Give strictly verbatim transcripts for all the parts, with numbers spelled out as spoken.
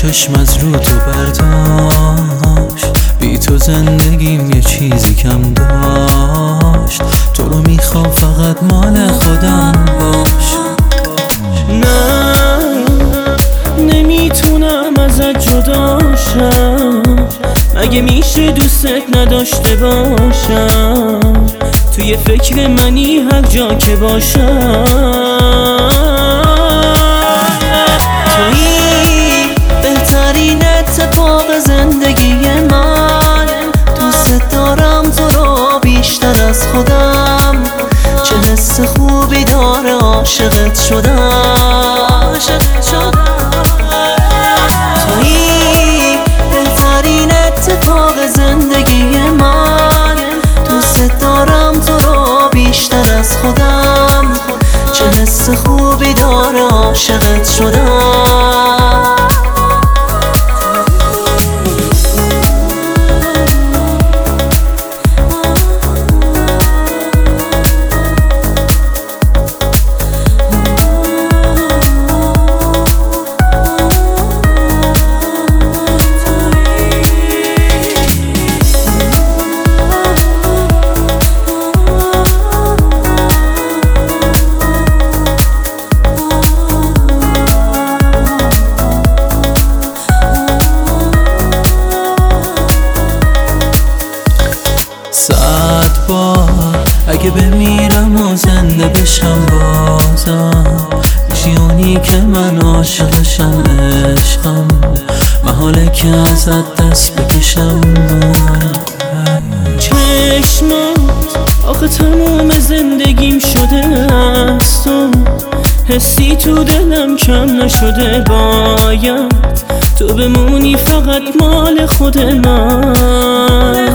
چشم از رو تو برداشت، بی تو زندگیم یه چیزی کم داشت. تو رو میخوام فقط مال خودم باش. نه نمیتونم ازت جداشم، مگه میشه دوستت نداشته باشم؟ توی فکر منی هر جا که باشم. تویی بهترین اتفاق زندگی من، دوست دارم تو رو بیشتر از خودم. چه حس خوبی داره عاشقت شدم. تویی بهترین اتفاق زندگی من، دوست دارم تو رو بیشتر از خودم. چه حس خوبی داره عاشقت شدم. صد بار اگه بمیرم و زنده بشم بازم، میشی اونی که من عاشقشم، عشقم محاله که ازت دست بکشم. چشمات آخه تموم زندگیم شده است و حسی تو دلم کم نشده. باید تو بمونی فقط مال خود من.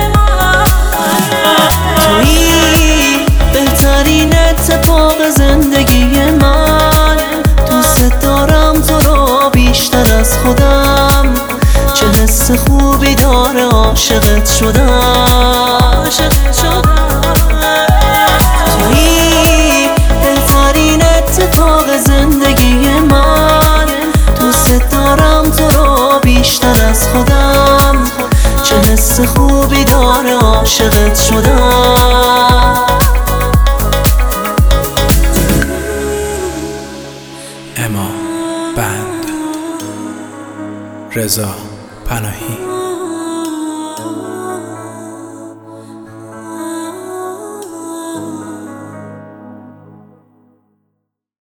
تویی بهترین اتفاق زندگی من، دوست دارم تو رو بیشتر از خودم. چه حس خوبی داره عاشقت شدم. تویی بهترین اتفاق زندگی من، دوست دارم تو رو بیشتر از خودم. چه حس خوبی داره عاشقت شدم. اما بند رضا پناهی.